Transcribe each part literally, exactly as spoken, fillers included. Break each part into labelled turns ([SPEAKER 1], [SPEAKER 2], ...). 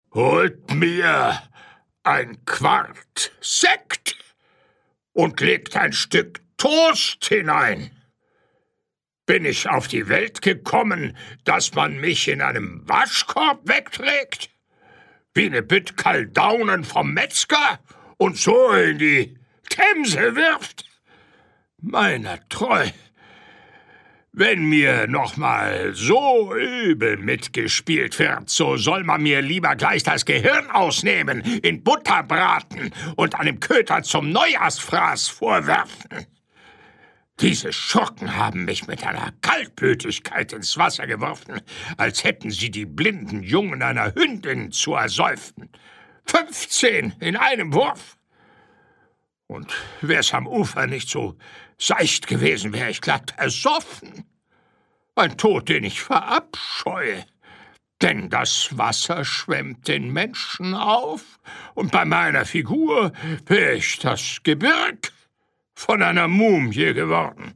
[SPEAKER 1] holt mir ein Quart Sekt und legt ein Stück Toast hinein. Bin ich auf die Welt gekommen, dass man mich in einem Waschkorb wegträgt? Wie ne Bütt Kaldaunen vom Metzger und so in die Themse wirft? Meiner treu, wenn mir noch mal so übel mitgespielt wird, so soll man mir lieber gleich das Gehirn ausnehmen, in Butter braten und einem Köter zum Neujahrsfraß vorwerfen. Diese Schurken haben mich mit einer Kaltblütigkeit ins Wasser geworfen, als hätten sie die blinden Jungen einer Hündin zu ersäufen. Fünfzehn in einem Wurf. Und wär's am Ufer nicht so seicht gewesen, wäre ich glatt ersoffen. Ein Tod, den ich verabscheue. Denn das Wasser schwemmt den Menschen auf, und bei meiner Figur wär ich das Gebirg von einer Mumie geworden.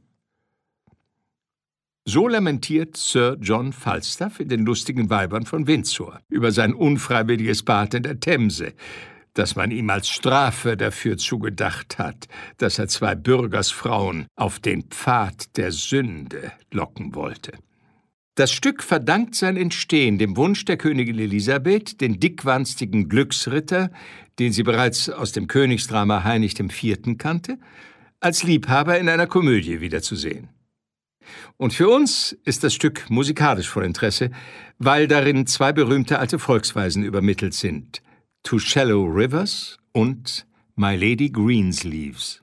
[SPEAKER 2] So lamentiert Sir John Falstaff in den lustigen Weibern von Windsor über sein unfreiwilliges Bad in der Themse, das man ihm als Strafe dafür zugedacht hat, dass er zwei Bürgersfrauen auf den Pfad der Sünde locken wollte. Das Stück verdankt sein Entstehen dem Wunsch der Königin Elisabeth, den dickwanstigen Glücksritter, den sie bereits aus dem Königsdrama Heinrich der Vierte kannte, als Liebhaber in einer Komödie wiederzusehen. Und für uns ist das Stück musikalisch von Interesse, weil darin zwei berühmte alte Volksweisen übermittelt sind: To Shallow Rivers und My Lady Greensleeves.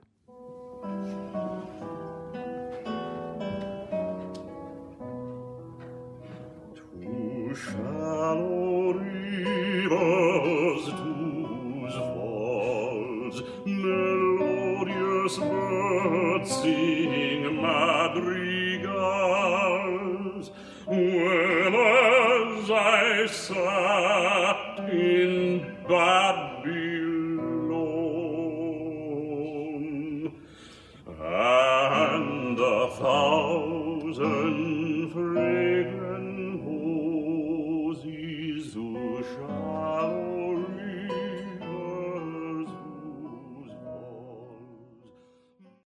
[SPEAKER 3] To shallow rivers, whose falls melodious birds sing madrigals, when as I sat in bad